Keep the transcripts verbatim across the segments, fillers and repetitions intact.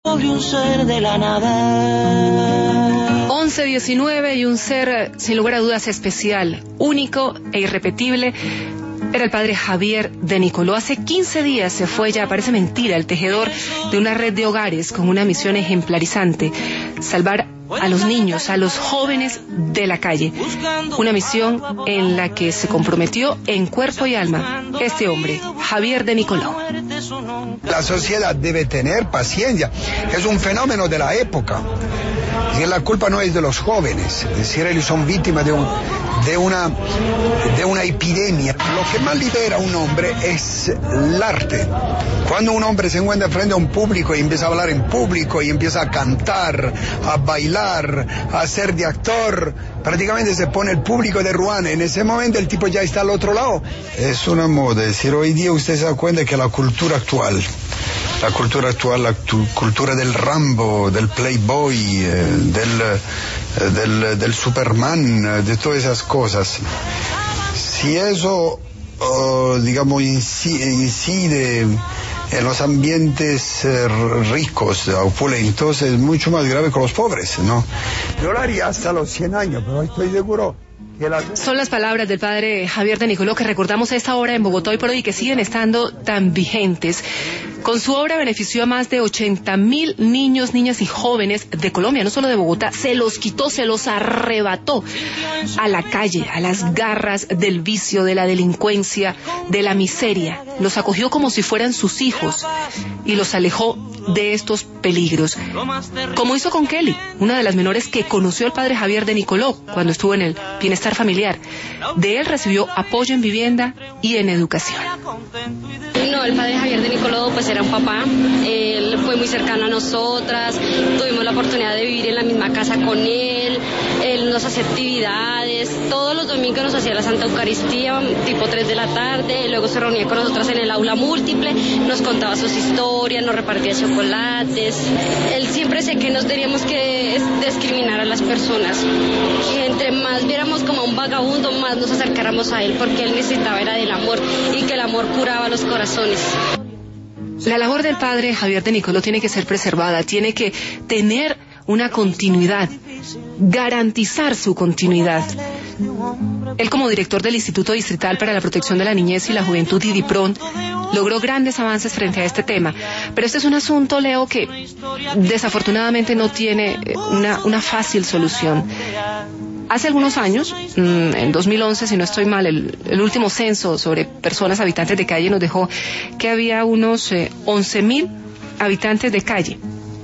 Un ser de la nada. once diecinueve y un ser sin lugar a dudas especial, único e irrepetible. Era el padre Javier de Nicoló. Hace quince días se fue, ya parece mentira, el tejedor de una red de hogares con una misión ejemplarizante: salvar a los niños, a los jóvenes de la calle. Una misión en la que se comprometió en cuerpo y alma este hombre, Javier de Nicoló. La sociedad debe tener paciencia. Es un fenómeno de la época. Y la culpa no es de los jóvenes. Es decir, ellos son víctimas de, un, de, una, de una epidemia. Lo que más libera a un hombre es el arte. Cuando un hombre se encuentra frente a un público y empieza a hablar en público y empieza a cantar, a bailar, a hacer de actor, prácticamente se pone el público de Ruan. En ese momento el tipo ya está al otro lado. Es una moda. Es decir, hoy día usted se da cuenta que la cultura actual, la cultura actual, la cultura del Rambo, del Playboy, eh, del, eh, del, del Superman, eh, de todas esas cosas, si eso, oh, digamos, incide en los ambientes eh, ricos, opulentos, es mucho más grave con los pobres, ¿no? Yo lo haría hasta los cien años, pero estoy seguro que la... Son las palabras del padre Javier de Nicoló que recordamos a esta hora en Bogotá hoy por hoy, que siguen estando tan vigentes. Con su obra benefició a más de ochenta mil niños, niñas y jóvenes de Colombia, no solo de Bogotá. Se los quitó, se los arrebató a la calle, a las garras del vicio, de la delincuencia, de la miseria. Los acogió como si fueran sus hijos y los alejó de estos peligros. Como hizo con Kelly, una de las menores que conoció el padre Javier de Nicoló cuando estuvo en el bienestar familiar. De él recibió apoyo en vivienda y en educación. No, el padre Javier de Nicoló pues era un papá, él fue muy cercano a nosotras, tuvimos la oportunidad de vivir en la misma casa con él, él nos hacía actividades, todos los domingos nos hacía la Santa Eucaristía, tipo tres de la tarde, luego se reunía con nosotras en el aula múltiple, nos contaba sus historias, nos repartía chocolates. Él siempre sé que no teníamos que discriminar a las personas, que entre más viéramos como a un vagabundo, más nos acercáramos a él, porque él necesitaba era del amor y que el amor curaba los corazones. La labor del padre Javier de Nicoló tiene que ser preservada, tiene que tener una continuidad, garantizar su continuidad. Él, como director del Instituto Distrital para la Protección de la Niñez y la Juventud, IDIPRON, logró grandes avances frente a este tema. Pero este es un asunto, Leo, que desafortunadamente no tiene una, una fácil solución. Hace algunos años, en dos mil once, si no estoy mal, el, el último censo sobre personas habitantes de calle nos dejó que había unos eh, once mil habitantes de calle.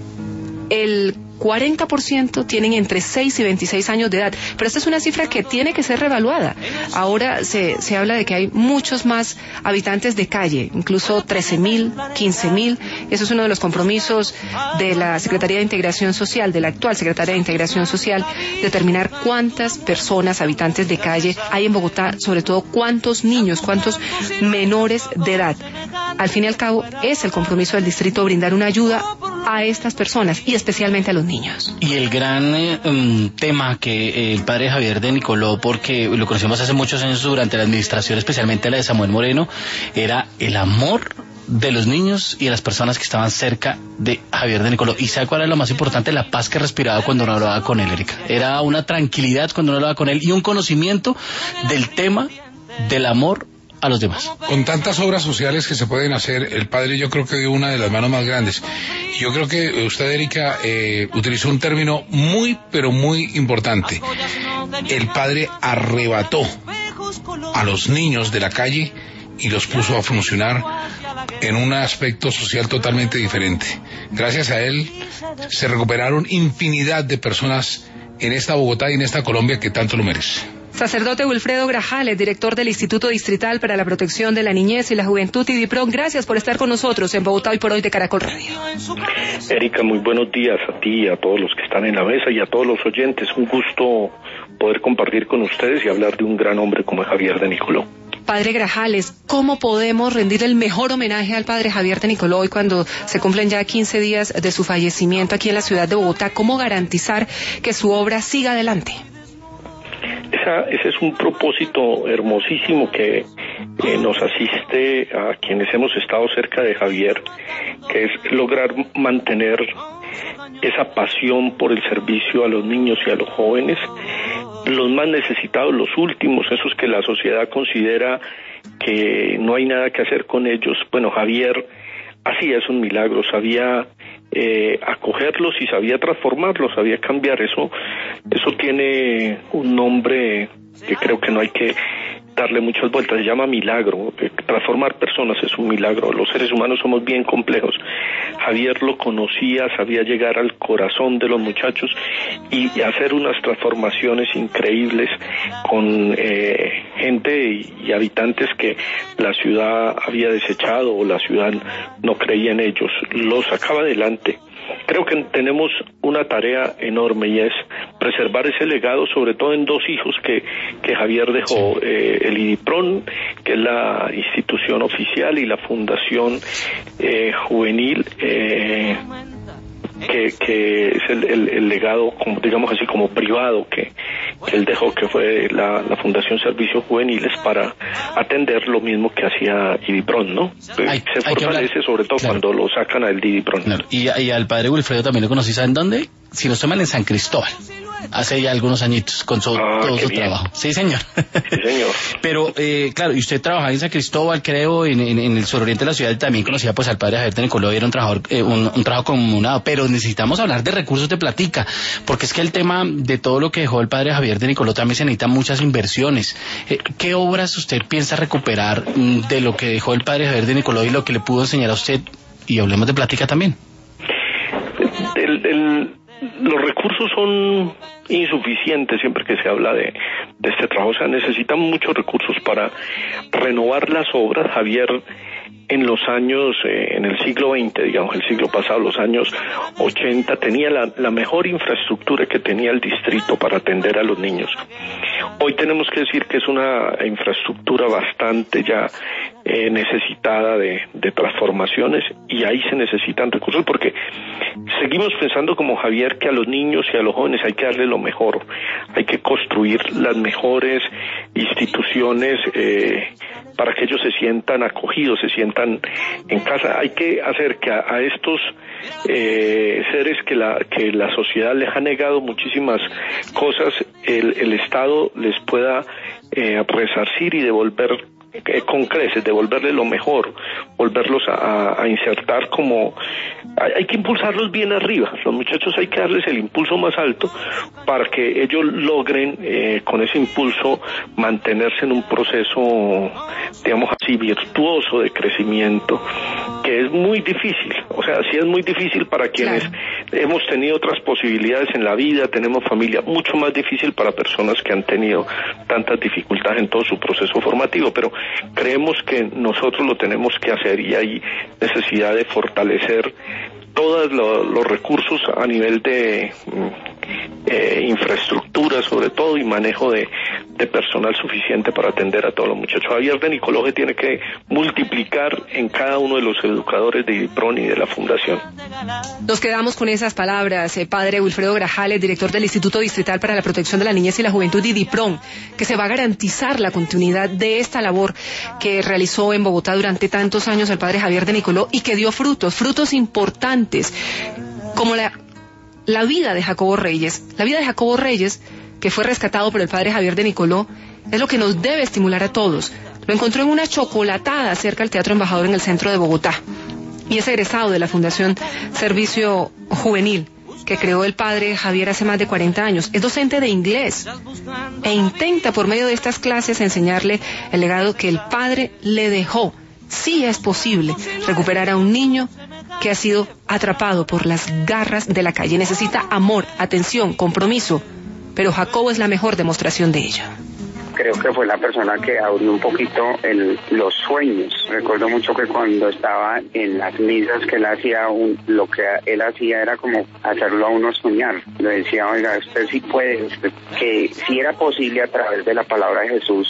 El cuarenta por ciento tienen entre seis y veintiséis años de edad, pero esta es una cifra que tiene que ser reevaluada. Ahora se, se habla de que hay muchos más habitantes de calle, incluso trece mil, quince mil. Eso es uno de los compromisos de la Secretaría de Integración Social, de la actual Secretaría de Integración Social, determinar cuántas personas habitantes de calle hay en Bogotá, sobre todo cuántos niños, cuántos menores de edad. Al fin y al cabo, es el compromiso del distrito brindar una ayuda a estas personas y especialmente a los niños. Y el gran eh, um, tema que eh, el padre Javier de Nicoló, porque lo conocimos hace muchos años durante la administración, especialmente la de Samuel Moreno, era el amor de los niños y de las personas que estaban cerca de Javier de Nicoló. ¿Y sabe cuál era lo más importante? La paz que respiraba cuando uno hablaba con él, Erika. Era una tranquilidad cuando uno hablaba con él y un conocimiento del tema del amor a los demás. Con tantas obras sociales que se pueden hacer, el padre yo creo que dio una de las manos más grandes. Y yo creo que usted, Erika, eh, utilizó un término muy, pero muy importante. El padre arrebató a los niños de la calle y los puso a funcionar en un aspecto social totalmente diferente. Gracias a él se recuperaron infinidad de personas en esta Bogotá y en esta Colombia que tanto lo merece. Sacerdote Wilfredo Grajales, director del Instituto Distrital para la Protección de la Niñez y la Juventud, IDIPRON, gracias por estar con nosotros en Bogotá Hoy por Hoy de Caracol Radio. Erika, muy buenos días a ti, a todos los que están en la mesa y a todos los oyentes. Un gusto poder compartir con ustedes y hablar de un gran hombre como Javier de Nicoló. Padre Grajales, ¿cómo podemos rendir el mejor homenaje al padre Javier de Nicoló hoy cuando se cumplen ya quince días de su fallecimiento aquí en la ciudad de Bogotá? ¿Cómo garantizar que su obra siga adelante? Esa, ese es un propósito hermosísimo que eh, nos asiste a quienes hemos estado cerca de Javier, que es lograr mantener esa pasión por el servicio a los niños y a los jóvenes, los más necesitados, los últimos, esos que la sociedad considera que no hay nada que hacer con ellos. Bueno, Javier hacía es un milagro, sabía eh, acogerlos y sabía transformarlos, sabía cambiar. Eso, eso tiene un nombre que creo que no hay que darle muchas vueltas, se llama milagro. Transformar personas es un milagro. Los seres humanos somos bien complejos. Javier lo conocía, sabía llegar al corazón de los muchachos y, y hacer unas transformaciones increíbles con eh, gente y, y habitantes que la ciudad había desechado o la ciudad no creía en ellos. Los sacaba adelante. Creo que tenemos una tarea enorme y es preservar ese legado, sobre todo en dos hijos que, que Javier dejó, sí. eh, el IDIPRON, que es la institución oficial, y la Fundación eh, Juvenil, eh, que, que es el, el, el legado, como, digamos así, como privado que, que él dejó, que fue la, la Fundación Servicios Juveniles, para atender lo mismo que hacía IDIPRON, ¿no? Hay, Se fortalece sobre todo claro. cuando lo sacan al IDIPRON. Claro. Y, y al padre Wilfredo también lo conocí, ¿saben dónde? Si no estoy mal, en San Cristóbal. Hace ya algunos añitos, con su, ah, todo su bien. trabajo. Sí, señor. Sí, señor. Pero, eh, claro, y usted trabajaba en San Cristóbal, creo, en, en, en el suroriente de la ciudad, y también conocía pues al padre Javier de Nicoló, y era un trabajador, eh, un, un trabajo comunado. Pero necesitamos hablar de recursos de platica, porque es que el tema de todo lo que dejó el padre Javier de Nicoló también se necesita muchas inversiones. Eh, ¿Qué obras usted piensa recuperar de lo que dejó el padre Javier de Nicoló y lo que le pudo enseñar a usted? Y hablemos de plática también. El, el, los recursos son insuficientes siempre que se habla de, de este trabajo. O sea, necesitan muchos recursos para renovar las obras. Javier, en los años, eh, en el siglo veinte, digamos, el siglo pasado, los años ochenta, tenía la, la mejor infraestructura que tenía el distrito para atender a los niños. Hoy tenemos que decir que es una infraestructura bastante ya eh, necesitada de, de transformaciones, y ahí se necesitan recursos, porque seguimos pensando como Javier que a los niños y a los jóvenes hay que darle lo mejor, hay que construir las mejores instituciones eh, para que ellos se sientan acogidos, se sientan en casa. Hay que hacer que a, a estos eh, seres que la que la sociedad les ha negado muchísimas cosas, el, el Estado les pueda eh, resarcir y devolver eh, con creces, devolverle lo mejor, volverlos a, a insertar como... Hay, hay que impulsarlos bien arriba. Los muchachos hay que darles el impulso más alto para que ellos logren eh, con ese impulso mantenerse en un proceso, digamos así, virtuoso de crecimiento, que es muy difícil. O sea, sí es muy difícil para quienes claro. hemos tenido otras posibilidades en la vida, tenemos familia, mucho más difícil para personas que han tenido tantas dificultades en todo su proceso formativo, pero creemos que nosotros lo tenemos que hacer, y hay necesidad de fortalecer todos lo, los recursos a nivel de eh, infraestructura, sobre todo, y manejo de, de personal suficiente para atender a todos los muchachos. Javier de Nicoló tiene que multiplicar en cada uno de los educadores de IDIPRON y de la Fundación. Nos quedamos con esas palabras, eh, padre Wilfredo Grajales, director del Instituto Distrital para la Protección de la Niñez y la Juventud de IDIPRON, que se va a garantizar la continuidad de esta labor que realizó en Bogotá durante tantos años el padre Javier de Nicoló, y que dio frutos, frutos importantes, como la, la vida de Jacobo Reyes. La vida de Jacobo Reyes, que fue rescatado por el padre Javier de Nicoló, es lo que nos debe estimular a todos. Lo encontró en una chocolatada cerca del Teatro Embajador en el centro de Bogotá, y es egresado de la Fundación Servicio Juvenil que creó el padre Javier hace más de cuarenta años. Es docente de inglés e intenta por medio de estas clases enseñarle el legado que el padre le dejó. Sí es posible recuperar a un niño que ha sido atrapado por las garras de la calle. Necesita amor, atención, compromiso, pero Jacobo es la mejor demostración de ello. Creo que fue la persona que abrió un poquito el, los sueños. Recuerdo mucho que cuando estaba en las misas que él hacía, un, lo que él hacía era como hacerlo a uno soñar. Le decía, oiga, usted sí puede, usted, que si era posible a través de la palabra de Jesús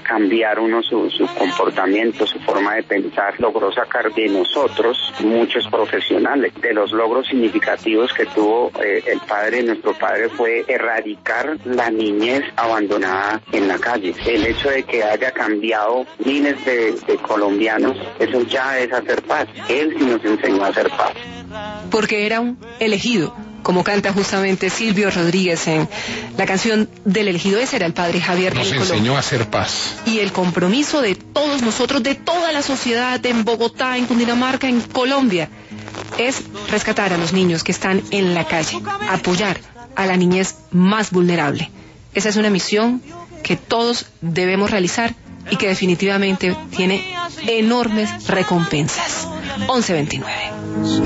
cambiar uno su, su comportamiento, su forma de pensar, logró sacar de nosotros muchos profesionales. De los logros significativos que tuvo eh, el padre, nuestro padre, fue erradicar la niñez abandonada en la calle. El hecho de que haya cambiado miles de, de colombianos, eso ya es hacer paz. Él sí nos enseñó a hacer paz. Porque era un elegido, como canta justamente Silvio Rodríguez en la canción del elegido. Ese era el padre Javier de Nos Nicoló. enseñó a hacer paz. Y el compromiso de todos nosotros, de toda la sociedad, en Bogotá, en Cundinamarca, en Colombia, es rescatar a los niños que están en la calle, apoyar a la niñez más vulnerable. Esa es una misión que todos debemos realizar y que definitivamente tiene enormes recompensas. once veintinueve.